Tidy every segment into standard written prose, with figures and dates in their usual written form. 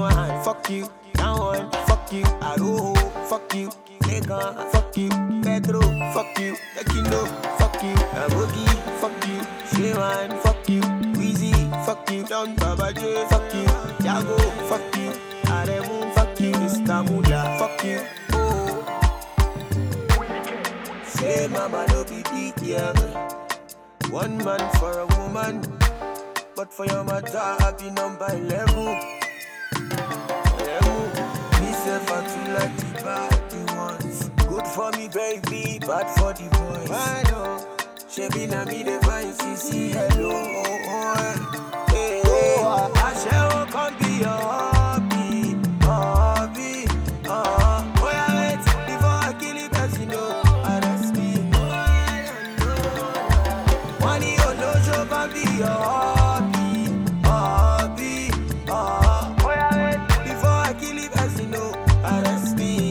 one, fuck you. That one, fuck you. Aroho, fuck you. Legan, fuck you. Pedro, fuck you. Tekino, fuck you. Abogi, fuck you. Shewan, fuck you. Weezy, fuck you. Don Baba J, fuck you. Jago, fuck you. Aremu, fuck you. Mr. Mula, fuck you. Oh. Say mama no be big girl. One man for a woman, but for your matter I be number 11. Myself I feel like the bad ones. Good for me baby, bad for the boys. I know. She be na me the vine, CC hello. Hey, hey. I shall come be your hobby, hobby. Oh yeah, wait before I kill it, as you know. Arrest me. Money or no show can be your hobby, hobby. Oh yeah, wait before I kill it, as you know. Arrest me.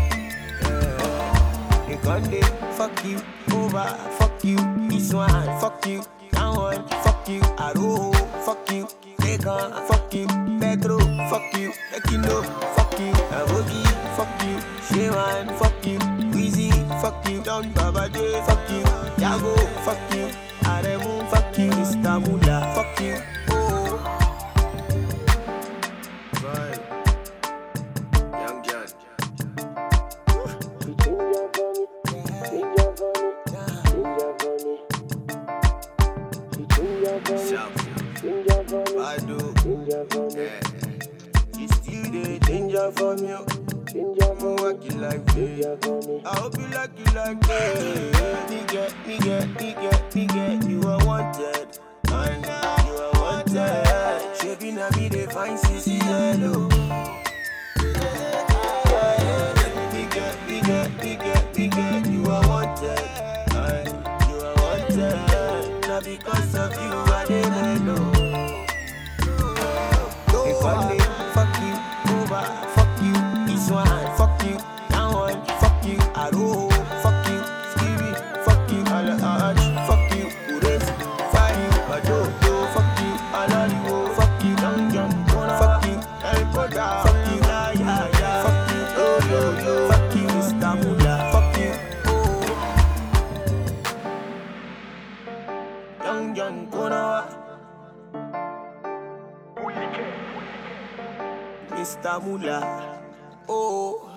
You Conde, fuck you, over, fuck you, this one, fuck you, that one, fuck you, Aroho, fuck you, Legan, fuck you, Pedro, fuck you, Tekino, fuck you, Abogi, fuck you, Shewan, fuck you, Weezy, fuck you, Don Baba J, fuck you, Jago, fuck you, Aremu, fuck you, Mr. Mula, fuck you, oh. Right. Young John. I do. Yeah. You still the danger from you. I'm working like me. I hope you like it like me. Nigga, you are wanted. And you are wanted. Shaping a me the fine CC hello. Nigga, you are wanted. And you are wanted. Not because of you, I didn't know. If I name, fuck you, over, fuck you, this one, fuck you, that one, fuck you, Aroho, fuck you, Stevie, fuck you, Alaj, fuck you, Ures, fuck you, Badodo, fuck you, Alaliwo, fuck you, Young, fuck you, El Koda, fuck you, yeah, fuck you, yo, fuck you, Mr. Mula, fuck you, oh. Young, Konawa. Mr. Mula, oh.